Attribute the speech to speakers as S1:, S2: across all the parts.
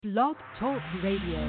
S1: Blog Talk Radio.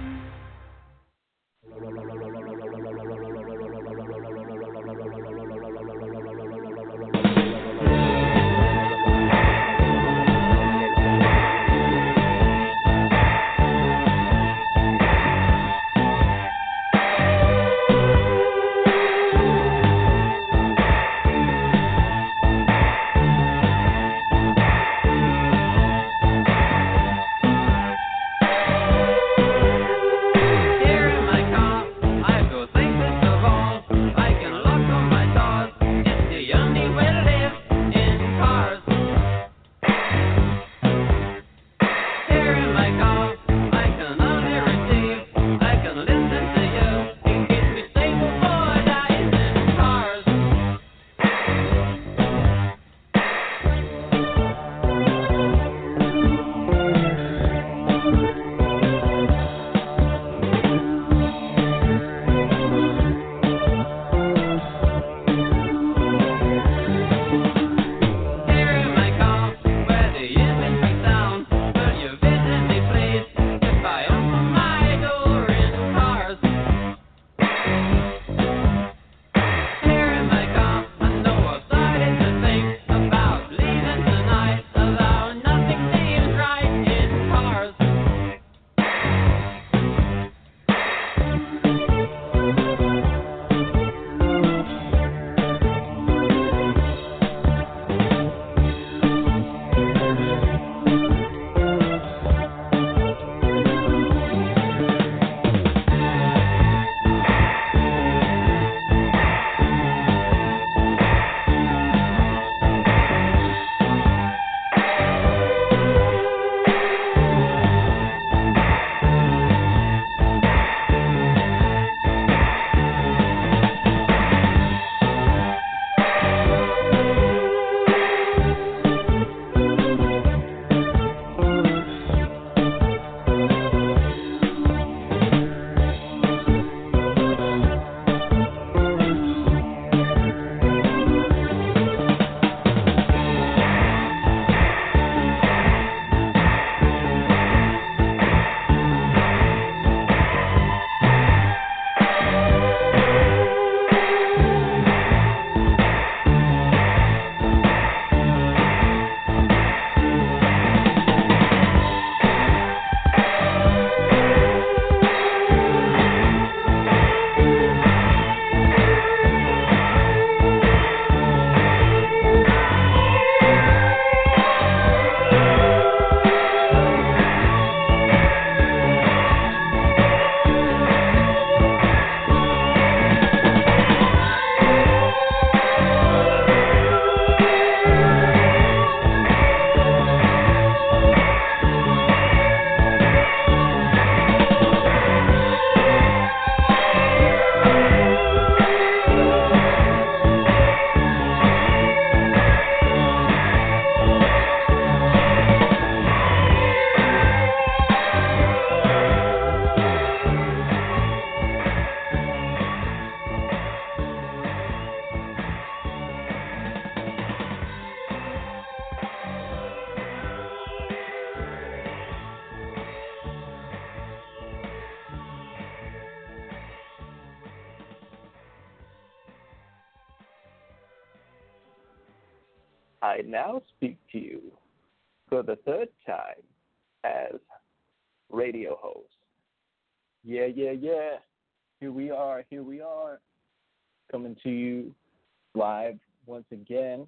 S2: I now speak to you for the third time as radio host. Yeah. Here we are, coming to you live once again.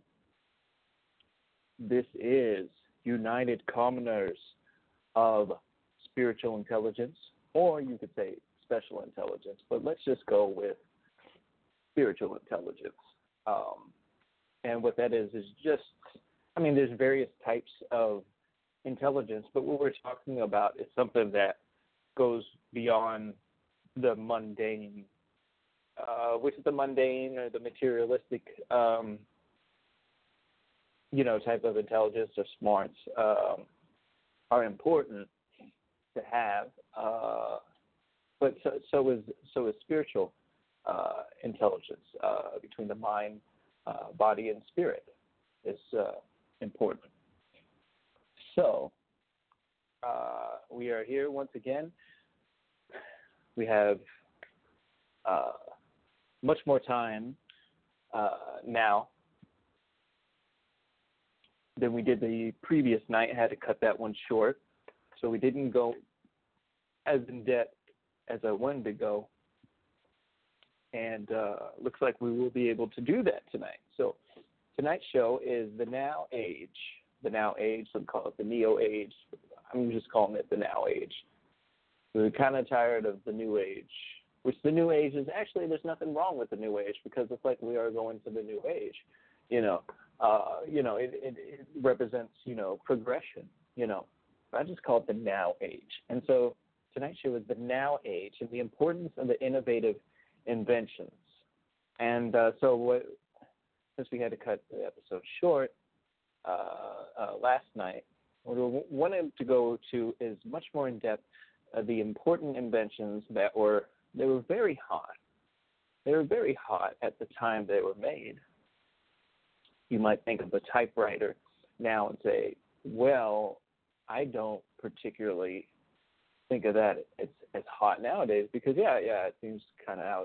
S2: This is United Commoners of Spiritual Intelligence, or you could say Special Intelligence, but let's just go with Spiritual Intelligence. And what that is just, there's various types of intelligence, but what we're talking about is something that goes beyond the mundane, which is the mundane or the materialistic, type of intelligence or smarts are important to have, but so is spiritual intelligence between the mind, body, and spirit is important. So we are here once again. We have much more time now than we did the previous night. I had to cut that one short, so we didn't go as in depth as I wanted to go. And looks like we will be able to do that tonight. So tonight's show is the Now Age. The Now Age, some call it the Neo Age. I'm just calling it the Now Age. We're kind of tired of the New Age, which the New Age is actually, there's nothing wrong with the New Age because it's like we are going to the New Age. It represents, progression, I just call it the Now Age. And so tonight's show is the Now Age and the importance of the innovative inventions. And since we had to cut the episode short last night, what we wanted to go to is much more in depth the important inventions they were very hot. They were very hot at the time they were made. You might think of a typewriter now and say, well, I don't particularly think of that as hot nowadays because it seems kind of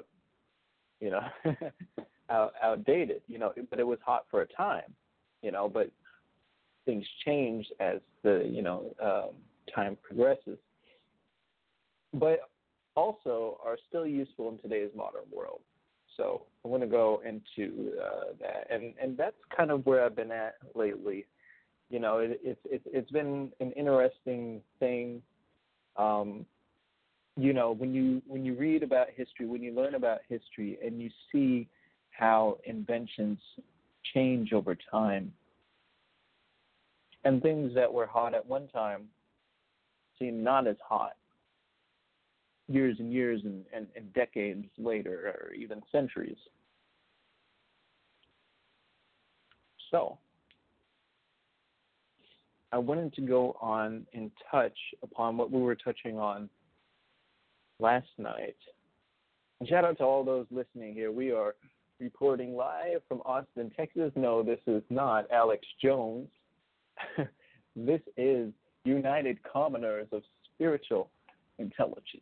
S2: outdated, but it was hot for a time, but things change as the time progresses, but also are still useful in today's modern world. So I want to go into that, and that's kind of where I've been at lately. It's been an interesting thing. When you read about history, when you learn about history, and you see how inventions change over time, and things that were hot at one time seem not as hot years and years and decades later, or even centuries. So I wanted to go on and touch upon what we were touching on last night. And shout out to all those listening here. We are reporting live from Austin, Texas. No, this is not Alex Jones. This is United Commoners of Spiritual Intelligence.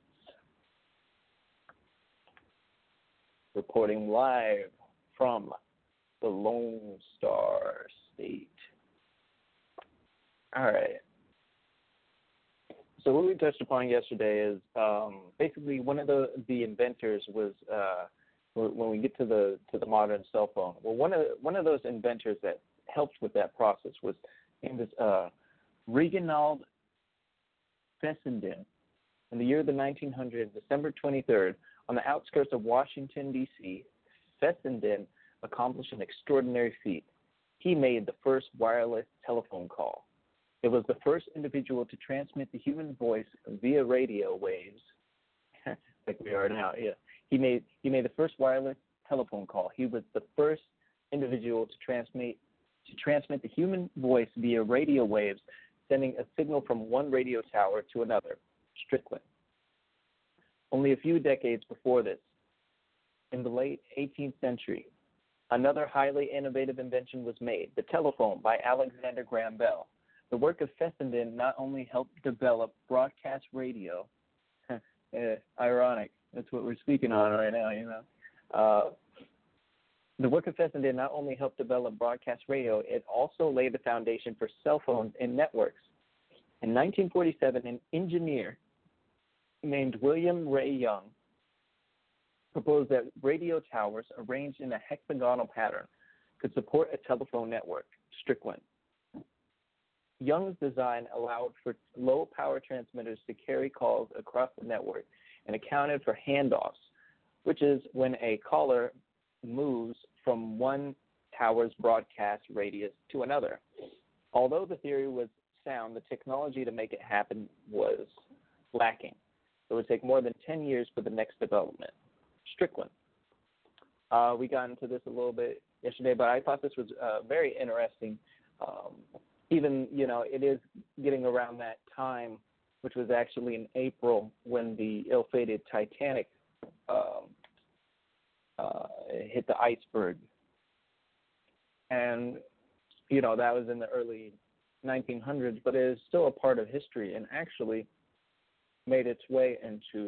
S2: Reporting live from the Lone Star State. All right. So what we touched upon yesterday is basically one of the inventors was when we get to the modern cell phone. Well, one of those inventors that helped with that process was named Reginald Fessenden. In the year of the 1900s, December 23rd, on the outskirts of Washington, D.C., Fessenden accomplished an extraordinary feat. He made the first wireless telephone call. It was the first individual to transmit the human voice via radio waves, like we are now. Yeah, he made the first wireless telephone call. He was the first individual to transmit the human voice via radio waves, sending a signal from one radio tower to another. Strickland. Only a few decades before this, in the late 18th century, another highly innovative invention was made: the telephone by Alexander Graham Bell. The work of Fessenden not only helped develop broadcast radio, ironic, that's what we're speaking on right now, the work of Fessenden not only helped develop broadcast radio, it also laid the foundation for cell phones and networks. In 1947, an engineer named William Ray Young proposed that radio towers arranged in a hexagonal pattern could support a telephone network. Strickland. Young's design allowed for low-power transmitters to carry calls across the network and accounted for handoffs, which is when a caller moves from one tower's broadcast radius to another. Although the theory was sound, the technology to make it happen was lacking. It would take more than 10 years for the next development. Strickland. We got into this a little bit yesterday, but I thought this was very interesting. Even, it is getting around that time, which was actually in April when the ill-fated Titanic hit the iceberg. And, that was in the early 1900s, but it is still a part of history. And actually, made its way into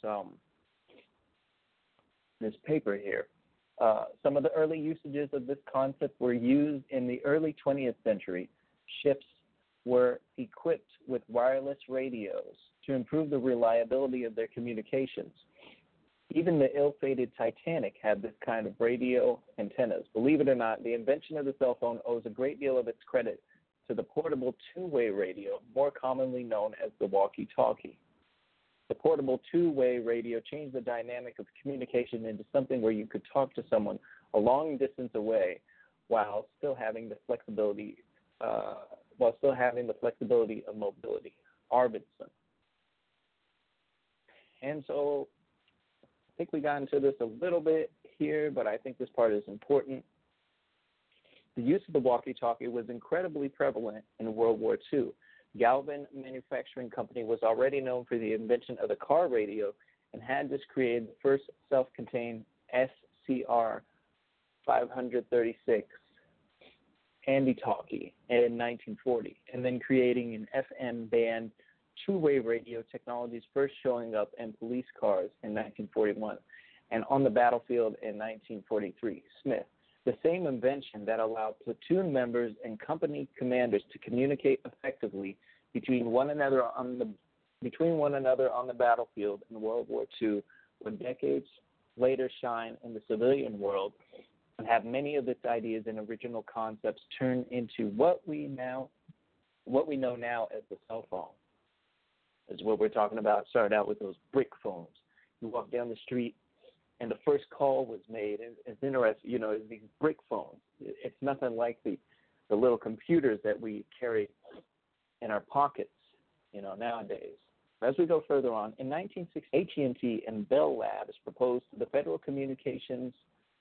S2: this paper here. Some of the early usages of this concept were used in the early 20th century. Ships were equipped with wireless radios to improve the reliability of their communications. Even the ill-fated Titanic had this kind of radio antennas. Believe it or not, the invention of the cell phone owes a great deal of its credit to the portable two-way radio, more commonly known as the walkie-talkie. The portable two-way radio changed the dynamic of communication into something where you could talk to someone a long distance away while still having the flexibility of mobility. Arvidsson. And so I think we got into this a little bit here, but I think this part is important. The use of the walkie-talkie was incredibly prevalent in World War II. Galvin Manufacturing Company was already known for the invention of the car radio and had just created the first self-contained SCR 536 handy-talkie in 1940, and then creating an FM band two-way radio technologies first showing up in police cars in 1941 and on the battlefield in 1943. Smith, the same invention that allowed platoon members and company commanders to communicate effectively between one another on the battlefield in World War II, would decades later shine in the civilian world and have many of its ideas and original concepts turn into what we know now as the cell phone. Is what we're talking about. Started out with those brick phones. You walk down the street, and the first call was made. It's interesting, is these brick phones. It's nothing like the little computers that we carry in our pockets, nowadays. As we go further on, in 1960, AT&T and Bell Labs proposed to the Federal Communications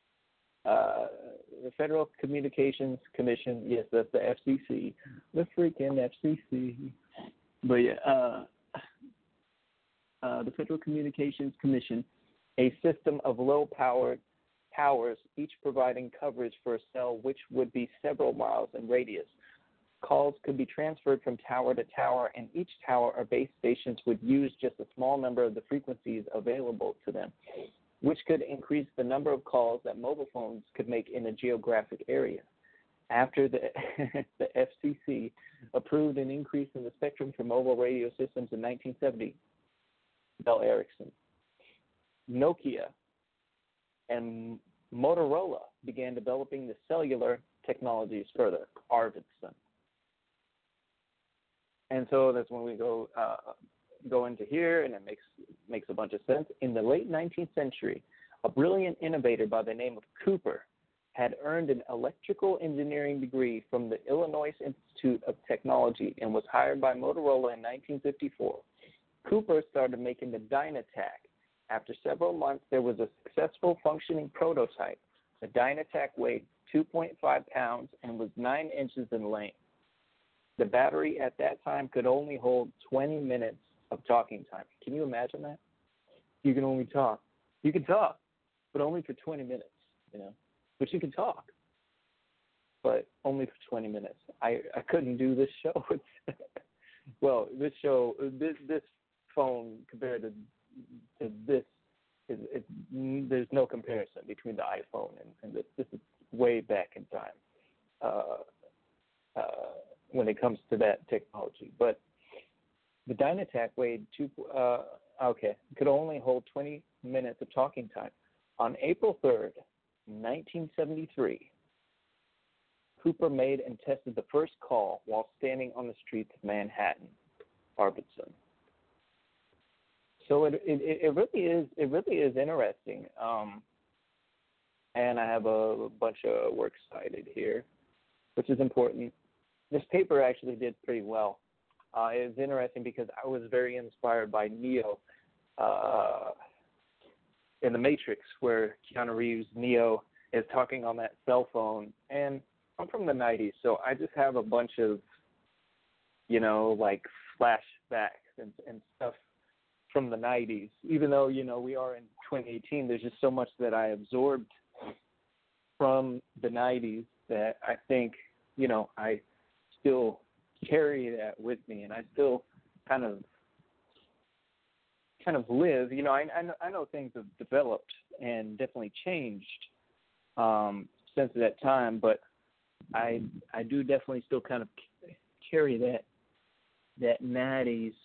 S2: Commission. Yes, that's the FCC, the freaking FCC. But yeah. The Federal Communications Commission, a system of low-powered towers, each providing coverage for a cell which would be several miles in radius. Calls could be transferred from tower to tower, and each tower or base stations would use just a small number of the frequencies available to them, which could increase the number of calls that mobile phones could make in a geographic area. After the FCC approved an increase in the spectrum for mobile radio systems in 1970, Bell Ericsson, Nokia, and Motorola began developing the cellular technologies further. Arvidsson. And so that's when we go into here, and it makes a bunch of sense. In the late 19th century, a brilliant innovator by the name of Cooper had earned an electrical engineering degree from the Illinois Institute of Technology and was hired by Motorola in 1954. Cooper started making the Dynatac. After several months, there was a successful functioning prototype. The Dynatac weighed 2.5 pounds and was 9 inches in length. The battery at that time could only hold 20 minutes of talking time. Can you imagine that? You can only talk. You can talk, but only for 20 minutes, But you can talk, but only for 20 minutes. I couldn't do this show. Well, this phone compared to this, there's no comparison between the iPhone and this. This is way back in time when it comes to that technology. But the Dynatac weighed could only hold 20 minutes of talking time. On April 3rd, 1973, Cooper made and tested the first call while standing on the streets of Manhattan, Arvidsson. So it really is interesting. And I have a bunch of works cited here, which is important. This paper actually did pretty well. It's interesting because I was very inspired by Neo in The Matrix, where Keanu Reeves, Neo, is talking on that cell phone. And I'm from the 90s, so I just have a bunch of, flashbacks and stuff from the 90s. Even though, we are in 2018, there's just so much that I absorbed from the 90s that I think, I still carry that with me, and I still kind of kind of live. I know things have developed and definitely changed since that time, but I do definitely still kind of carry that 90s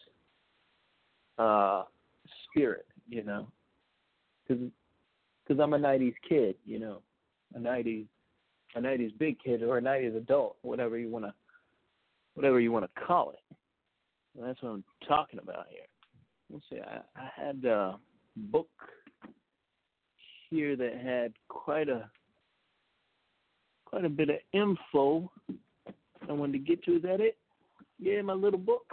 S2: spirit, because I'm a 90s kid, a 90s big kid or a 90s adult, whatever you want to call it. And that's what I'm talking about here. Let's see, I had a book here that had quite a bit of info I wanted to get to. Is that it? Yeah, my little book.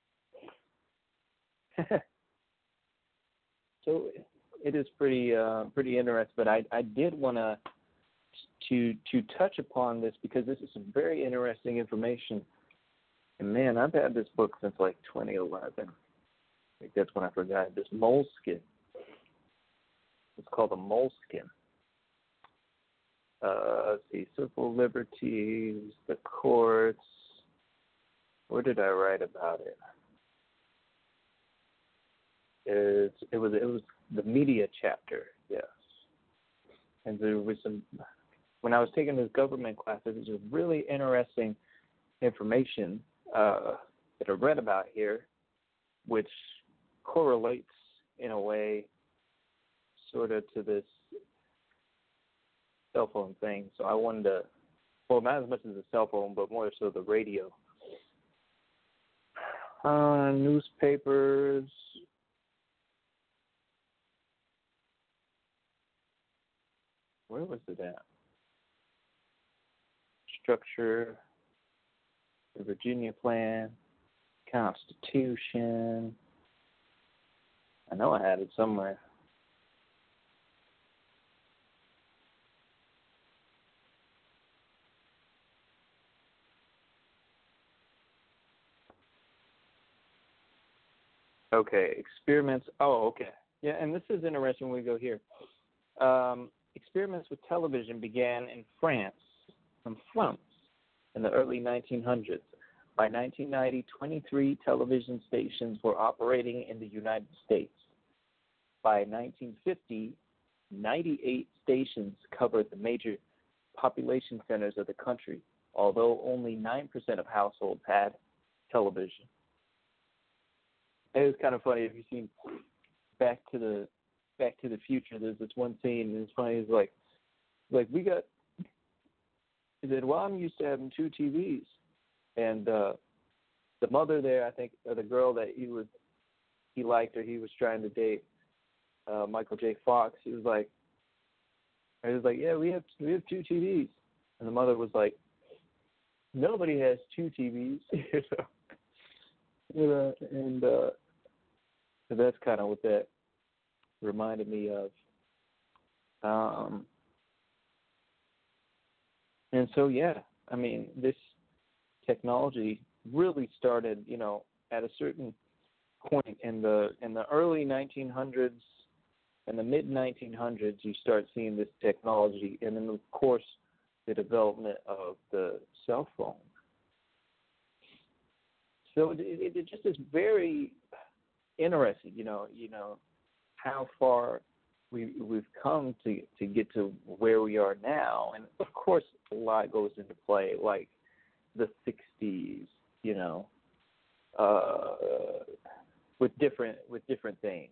S2: So it is pretty interesting, but I did want to touch upon this because this is some very interesting information. And man, I've had this book since like 2011. I think that's when I forgot. This Moleskin. It's called the Moleskin. Let's see, civil liberties, the courts. Where did I write about it? It was the media chapter, yes. And there was when I was taking this government class, there was some really interesting information that I read about here, which correlates in a way sort of to this cell phone thing. So I wanted to, well, not as much as the cell phone, but more so the radio. Newspapers. Where was it at? Structure, the Virginia Plan, Constitution. I know I had it somewhere. Okay, experiments. Oh, okay. Yeah, and this is interesting when we go here. Experiments with television began in France, in the early 1900s. By 1990, 23 television stations were operating in the United States. By 1950, 98 stations covered the major population centers of the country, although only 9% of households had television. It was kind of funny if you've seen Back to the Future. There's this one scene, and it's funny. It's like we got. He said, "Well, I'm used to having 2 TVs," and the mother there, I think, or the girl that he liked or he was trying to date, Michael J. Fox. He was like, "Yeah, we have 2 TVs," and the mother was like, "Nobody has 2 TVs," and so that's kind of what that reminded me of. And so, yeah, I mean, this technology really started, at a certain point in the early 1900s and the mid 1900s. You start seeing this technology, and then of course the development of the cell phone. So it just is very interesting, how far we've come to get to where we are now, and of course a lot goes into play, like the '60s, with different things,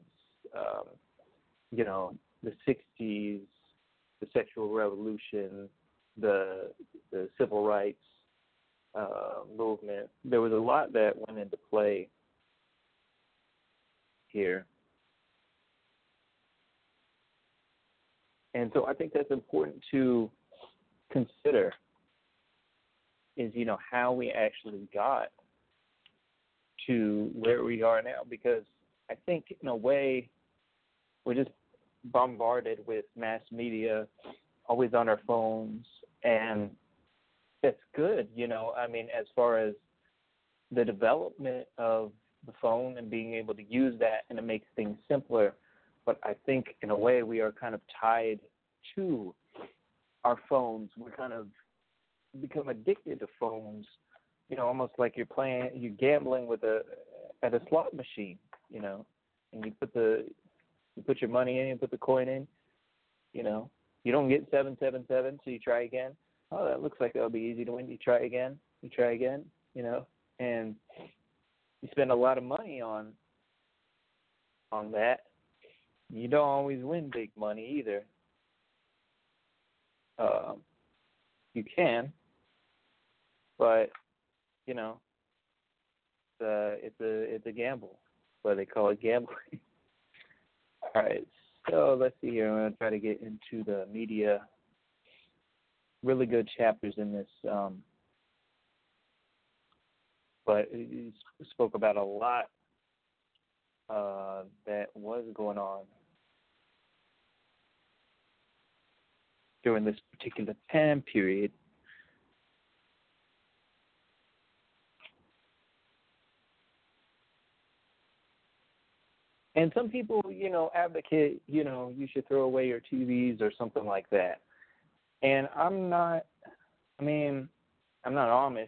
S2: the '60s, the sexual revolution, the civil rights movement. There was a lot that went into play here. And so I think that's important to consider is, how we actually got to where we are now, because I think in a way we're just bombarded with mass media, always on our phones, and that's good, I mean, as far as the development of the phone and being able to use that, and it makes things simpler. But I think in a way we are kind of tied to our phones. We're kind of become addicted to phones, almost like you're gambling at a slot machine, and you put your money in, you put the coin in, you know, you don't get 777, so you try again. Oh, that looks like that'll be easy to win. You try again, you know, and you spend a lot of money on that. You don't always win big money either. You can, but you know, it's a gamble. That's why they call it gambling. All right, so let's see here. I'm gonna try to get into the media. Really good chapters in this, but it spoke about a lot that was going on during this particular time period. And some people, you know, advocate, you know, you should throw away your TVs or something like that. And I'm not Amish,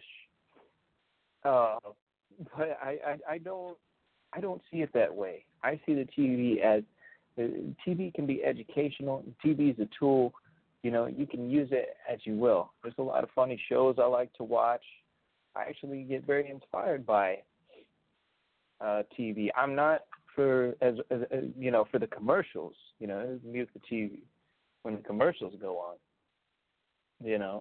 S2: but I don't see it that way. I see the TV as TV can be educational. TV is a tool. You know, you can use it as you will. There's a lot of funny shows I like to watch. I actually get very inspired by TV. I'm not for for the commercials. You know, mute the TV when the commercials go on. You know.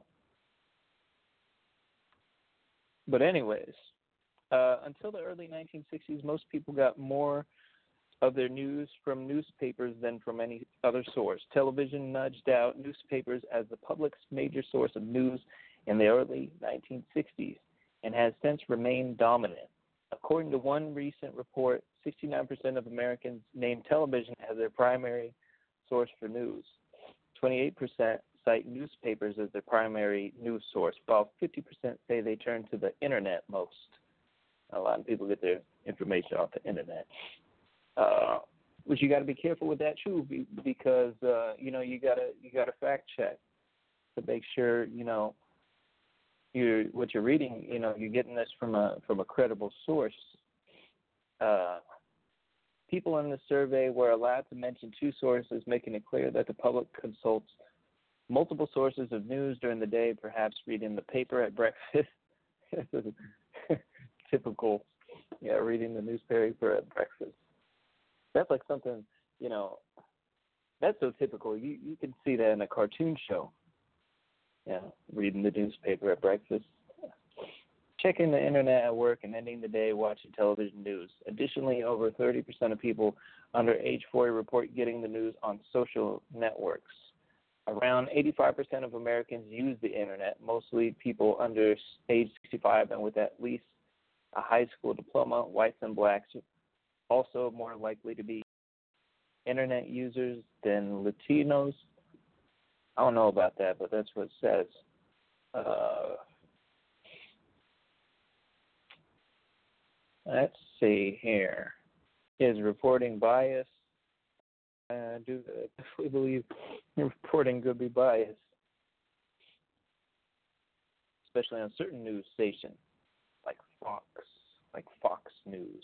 S2: But anyways, until the early 1960s, most people got more of their news from newspapers than from any other source. Television nudged out newspapers as the public's major source of news in the early 1960s and has since remained dominant. According to one recent report, 69% of Americans named television as their primary source for news. 28% cite newspapers as their primary news source, while 50% say they turn to the internet most. A lot of people get their information off the internet. Which you got to be careful with that too, because you gotta fact check to make sure what you're reading. You're getting this from a credible source. People in the survey were allowed to mention two sources, making it clear that the public consults multiple sources of news during the day, perhaps reading the paper at breakfast. Typical, reading the newspaper at breakfast. That's like something, that's so typical. You can see that in a cartoon show. Reading the newspaper at breakfast. Checking the internet at work and ending the day watching television news. Additionally, over 30% of people under age 40 report getting the news on social networks. Around 85% of Americans use the internet, mostly people under age 65 and with at least a high school diploma. Whites and blacks also more likely to be internet users than Latinos. I don't know about that, but that's what it says. Let's see here. Is reporting bias? I do definitely believe reporting could be biased, especially on certain news stations like Fox News.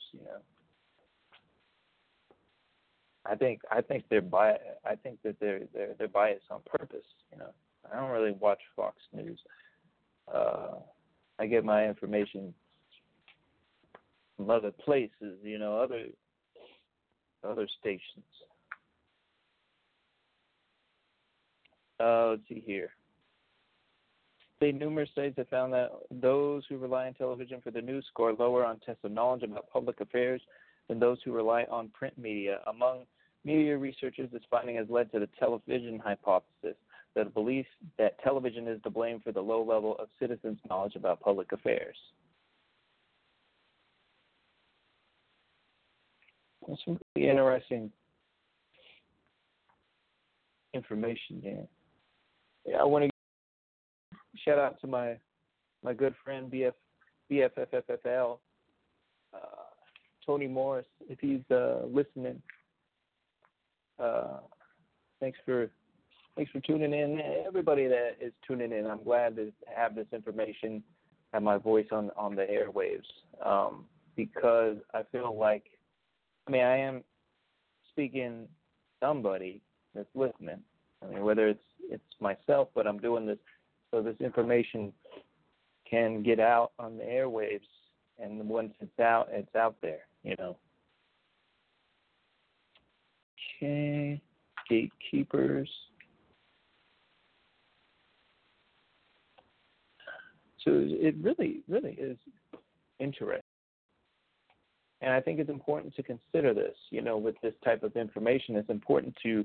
S2: I think they're biased. I think that they're biased on purpose. I don't really watch Fox News. I get my information from other places. Other stations. Let's see here. Numerous studies have found that those who rely on television for the news score lower on tests of knowledge about public affairs than those who rely on print media. Among media researchers, this finding has led to the television hypothesis, the belief that television is to blame for the low level of citizens' knowledge about public affairs. That's some really interesting information there. I want to shout out to my good friend BFFFL, Tony Morris, if he's listening. Thanks for tuning in. Everybody that is tuning in, I'm glad to have this information, have my voice on the airwaves, because I feel like, I am speaking somebody that's listening. I mean, whether it's myself, but I'm doing this so this information can get out on the airwaves, and once it's out there, you know. Okay, gatekeepers. So it really, really is interesting. And I think it's important to consider this, you know, with this type of information. It's important to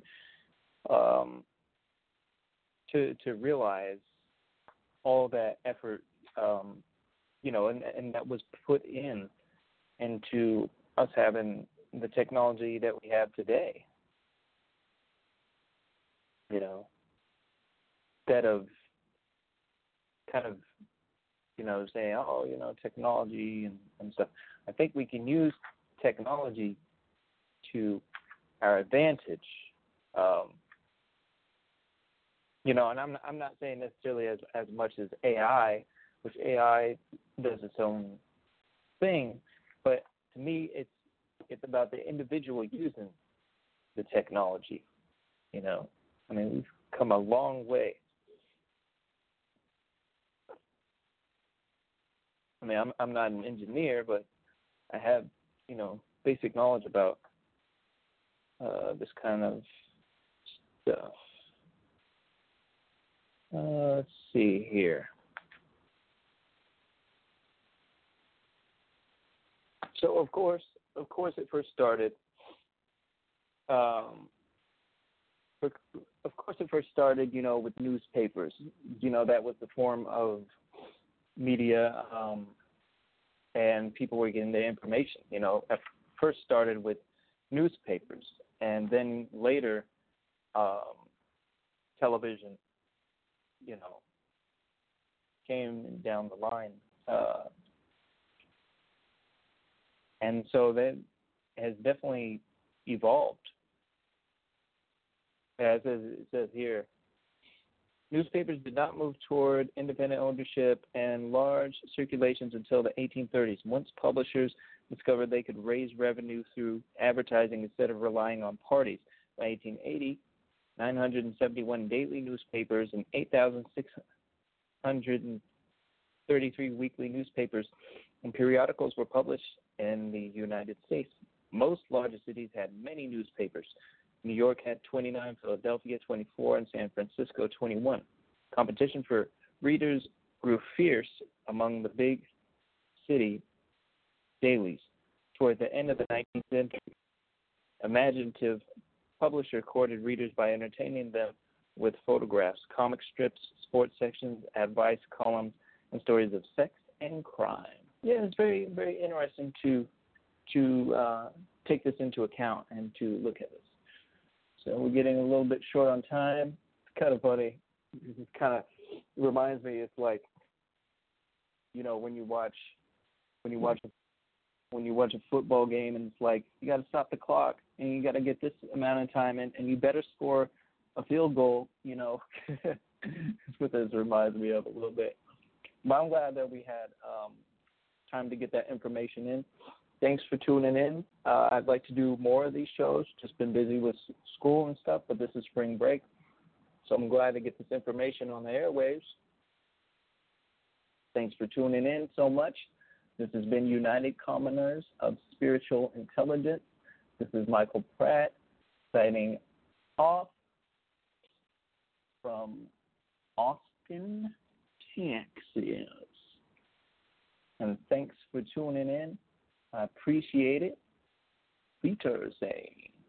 S2: realize all that effort, you know, and that was put into us having the technology that we have today. You know, instead of kind of, you know, saying, oh, you know, technology and stuff. I think we can use technology to our advantage. You know, and I'm not saying necessarily as much as AI, which AI does its own thing, but to me, it's about the individual using the technology. You know, I mean, we've come a long way. I mean, I'm not an engineer, but I have, you know, basic knowledge about this kind of stuff. Let's see here. So of course, it first started. You know, with newspapers. You know, that was the form of media, and people were getting their information. You know, it first started with newspapers, and then later, television. You know, came down the line, and so that has definitely evolved. As it says here, newspapers did not move toward independent ownership and large circulations until the 1830s, once publishers discovered they could raise revenue through advertising instead of relying on parties. By 1880, 971 daily newspapers and 8,633 weekly newspapers and periodicals were published in the United States. Most larger cities had many newspapers. New York had 29, Philadelphia 24, and San Francisco 21. Competition for readers grew fierce among the big city dailies. Toward the end of the 19th century, imaginative publisher courted readers by entertaining them with photographs, comic strips, sports sections, advice columns, and stories of sex and crime. Yeah, it's very, very interesting to take this into account and to look at this. So we're getting a little bit short on time. It's kind of funny. It kind of reminds me. It's like, you know, when you watch a football game, and it's like you got to stop the clock and you got to get this amount of time in, and you better score a field goal. You know, that's what this reminds me of a little bit. But I'm glad that we had time to get that information in. Thanks for tuning in. I'd like to do more of these shows. Just been busy with school and stuff, but this is spring break. So I'm glad to get this information on the airwaves. Thanks for tuning in so much. This has been United Commoners of Spiritual Intelligence. This is Michael Pratt signing off from Austin, Texas. And thanks for tuning in. I appreciate it. Wiedersehen.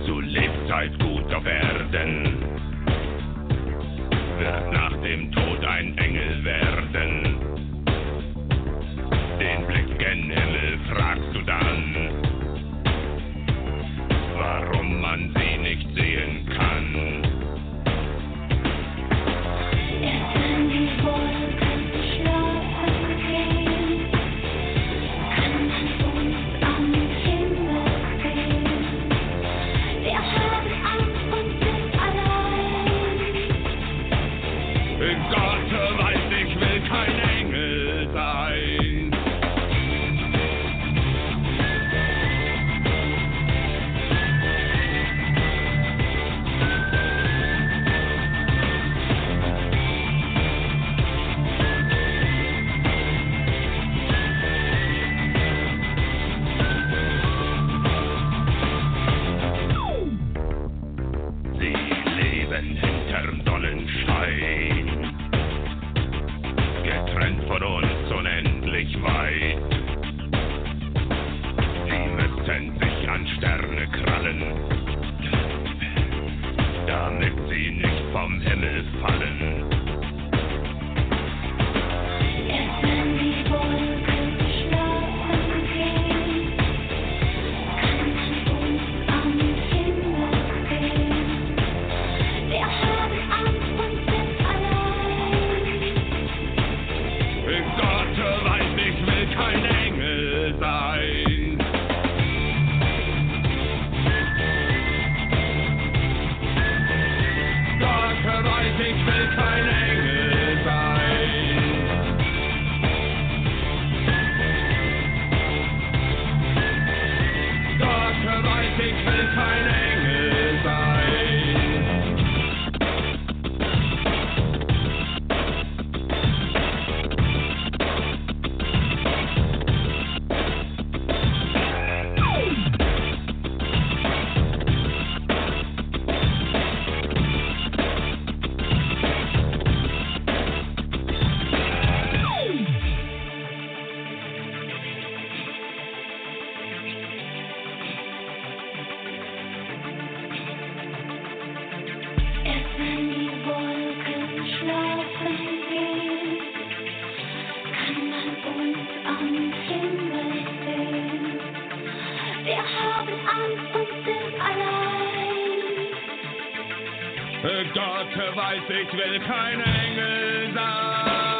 S3: Zu Lebzeit gut auf Erden, wird nach dem Tod ein Engel werden. Den Blick gen Himmel fragst du dann, warum man sie nicht sehen kann.
S4: Erst wenn die Wolken schlafen gehen, kann man uns am Himmel sehen. Wir haben Angst und sind allein.
S3: Gott weiß, ich will kein Engel sein. Sie leben hinterm Sonnenschein, getrennt von uns unendlich weit. Sie müssten sich an Sterne krallen, damit sie nicht vom Himmel fallen.
S4: Erst wenn die Wolken schlafen gehen, kann man uns am Himmel sehen. Wir haben Angst und sind allein.
S3: Gott weiß, ich will kein Engel sein. Gott weiß, ich will kein Engel sein. Gott weiß, ich will kein Engel sein.
S4: Erst wenn die Wolken schlafen gehen, kann man uns am Himmel sehen. Wir haben Angst und sind allein.
S3: Gott weiß, ich will kein Engel sein.